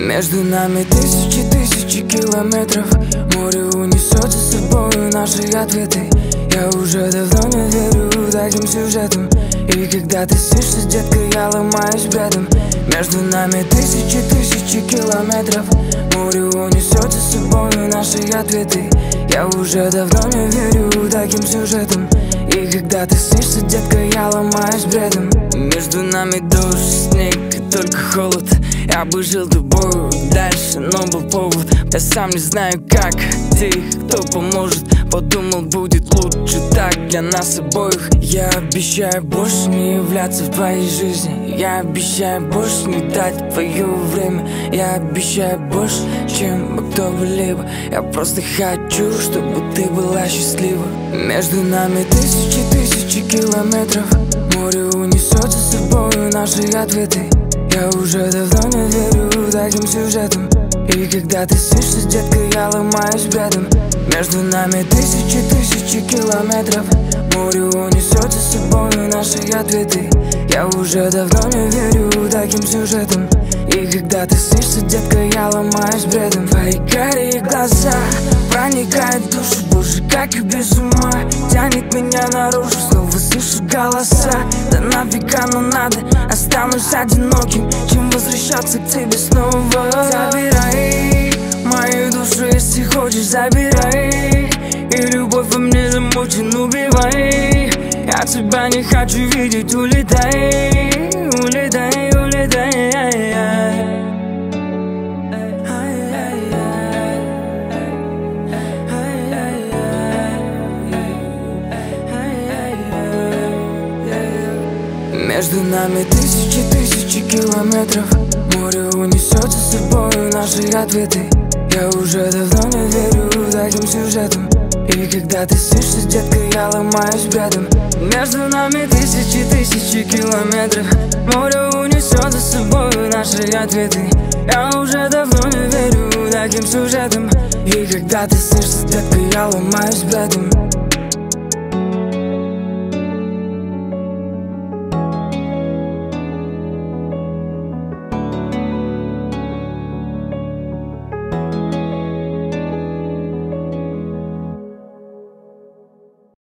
Между нами тысячи километров. Море унесет за собой наши ответы. Я уже давно не верю таким сюжетам. И когда ты снишься, детка, я ломаюсь бредом. Между нами тысячи километров. Море унесет за собой наши ответы. Я уже давно не верю таким сюжетам. И когда ты снишься, детка, я ломаюсь бредом. Между нами дождь, снег и только холод. Я бы жил тобою дальше, но был повод. Я сам не знаю как, где их кто поможет. Подумал, будет лучше так для нас обоих. Я обещаю больше не являться в твоей жизни. Я обещаю больше не дать твое время. Я обещаю больше, чем кто бы либо. Я просто хочу, чтобы ты была счастлива. Между нами тысячи километров. Море унесет за собой наши ответы. Я уже давно не верю таким сюжетам. И когда ты снишься, детка, я ломаюсь бредом. Между нами тысячи километров. Море унесет за собой наши ответы. Я уже давно не верю таким сюжетам. И когда ты снишься, детка, я ломаюсь бредом. Твои карие глаза проникают в душу, боже, как и без ума. Тянет меня наружу, снова слышу голоса. Да нафиг оно надо, останусь одиноким, чем возвращаться к тебе снова. Забирай мою душу, если хочешь, забирай. И любовь во мне замучен, убивай. Я тебя не хочу видеть, улетай, улетай, улетай. Между нами тысячи километров. Море унесет за собой наши ответы. Я уже давно не верю таким сюжетам. И когда ты снишься, детка, я ломаюсь бредом. Между нами тысячи километров. Море унесет за собой наши ответы. Я уже давно не верю таким сюжетам. И когда ты снишься, детка, я ломаюсь бредом.